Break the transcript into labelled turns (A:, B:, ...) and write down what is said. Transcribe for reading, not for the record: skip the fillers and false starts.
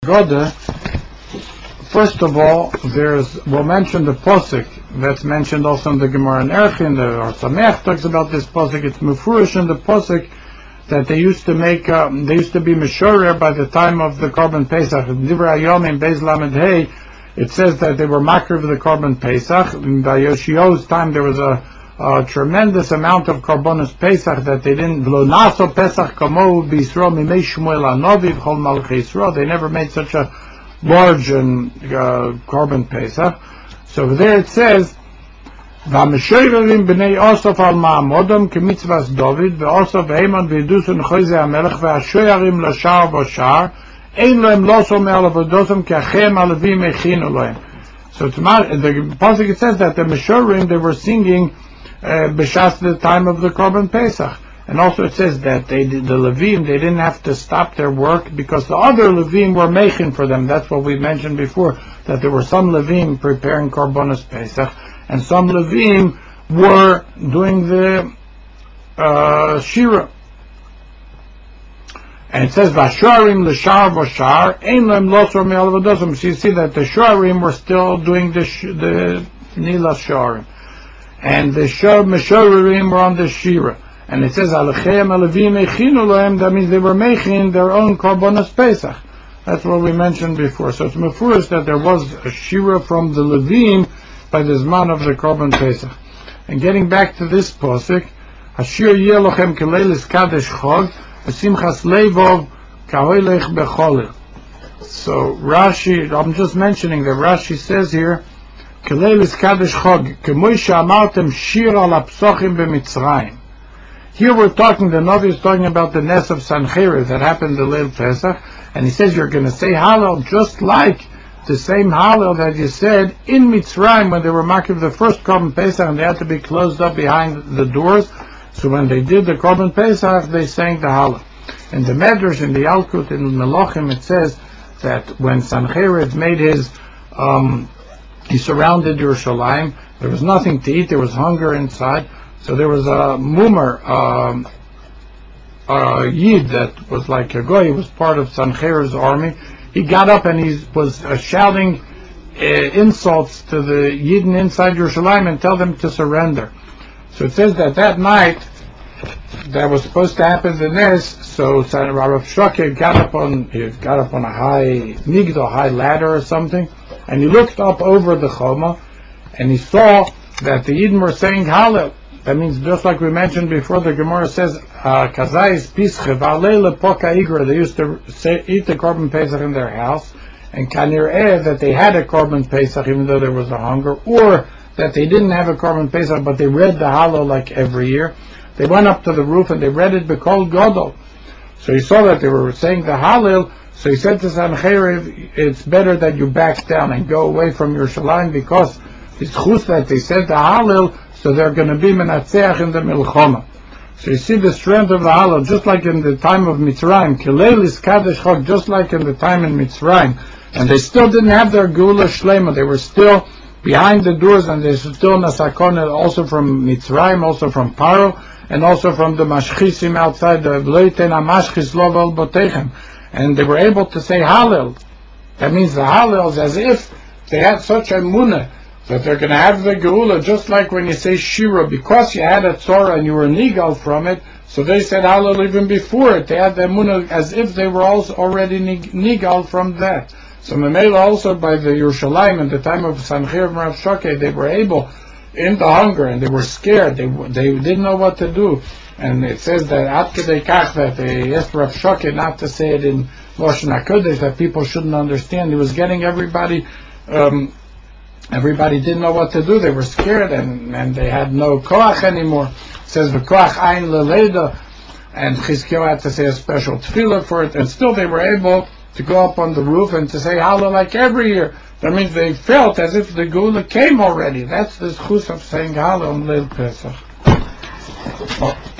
A: Gode, first of all, we'll mention the posuk that's mentioned also in the Gemara in Erchin. The Or Sameach talks about this posuk. It's mefurish in the posuk that they used to make. They used to be meshorer by the time of the Korban Pesach. In Divrei Hayom in Beis Lamed Hey, it says that they were makriv the Korban Pesach. By Yoshio's time, there was a tremendous amount of Korbanos Pesach that they didn't. Lo naso Pesach kamo b'Yisrael mimei Shmuel Hanavi v'chol Malchei Yisrael. They never made such a large Korban Pesach. So over there it says, "V'ameshorerim b'nei Osaf al ma'amodam k'mitzvas David v'Osaf v'Heiman v'Yidusun chozei hamelech v'ashoyarim l'shar v'shar ein lohem losom me'alavodosam k'achem alavim echinu lohem." So the pasuk it says that the Meshorim, they were singing b'shas the time of the Korban Pesach. And also it says that the Levim, they didn't have to stop their work because the other Levim were making for them. That's what we mentioned before, that there were some Levim preparing Korbanos Pesach, and some Levim were doing the Shira. And it says, Vasharim l'shar v'shar, ein lem losor me'alavadosim. So you see that the Sharim were still doing the Nila Sharim. And the Meshorim were on the Shira. And it says, Alechem alavim echinu lohem, that means they were making their own Korbanos Pesach. That's what we mentioned before. So it's mefurish that there was a Shira from the Levim by the Zman of the Korban Pesach. And getting back to this posuk, Ashir yeh lochem keleilis kadesh chog, v'simchas leivov kahoilech becholil. So Rashi, I'm just mentioning that Rashi says here, keleilis kadesh chog, kemoi she'amartem shir al hapsochim b'mitzrayim. Here we're talking, the Navi is talking about the Nes of Sancheriv that happened the Leil Pesach, and he says you're going to say Hallel just like the same Hallel that you said in Mitzrayim when they were making the first Korban Pesach and they had to be closed up behind the doors. So when they did the Korban Pesach, they sang the Hallel. In the Medrash, in the Yalkut, in Melachim, it says that when Sancheriv made he surrounded Yerushalayim, there was nothing to eat, there was hunger inside. So there was a Mumar, a Yid that was like a Goy, he was part of Sancheriv's army. He got up and he was shouting insults to the Yidden inside Yerushalayim and tell them to surrender. So it says that night, that was supposed to happen the Nes, so Rav Shokeh got up on a high migdal, high ladder or something, and he looked up over the Choma, and he saw that the Yidden were saying Hallel. That means, just like we mentioned before, the Gemara says, Kazayis Pische, V'alele Poka Igra, they used to eat the Korban Pesach in their house, and Kanireh, that they had a Korban Pesach even though there was a hunger, or that they didn't have a Korban Pesach, but they read the Hallel like every year. They went up to the roof and they read it B'kol Godol. So he saw that they were saying the Hallel, so he said to Sancheriv, it's better that you back down and go away from Yerushalayim because it's chus that they said the Hallel, so they're going to be menatzeach in the milchama. So you see the strength of the Hallel, just like in the time of Mitzrayim, Kileilis Kadesh Chog, just like in the time in Mitzrayim, and they still didn't have their Geula Shlema. They were still behind the doors, and they were still Nasakon, also from Mitzrayim, also from Paro, and also from the Mashchisim outside the V'loiten HaMashchis Lo V'al Botechem, and they were able to say Hallel. That means the Hallel is as if they had such a munah that they're going to have the Geula, just like when you say Shira, because you had a Torah and you were nigal from it, so they said Hallel even before it. They had the Emunah as if they were also already nigal from that. So Memela also by the Yerushalayim in the time of Sancheriv and Rav Shokeh, they were able, in the hunger, and they were scared, they didn't know what to do. And it says that Ad Kedei Kach, that they asked Rav Shokeh not to say it in Lashon HaKodesh, that people shouldn't understand. He was getting everybody didn't know what to do. They were scared, and they had no koach anymore. It says v'koach ein leleda, and Chizkiyahu had to say a special tefillah for it, and still they were able to go up on the roof and to say Hallel like every year. That means they felt as if the Geula came already. That's the chus of saying Hallel on Leil Pesach.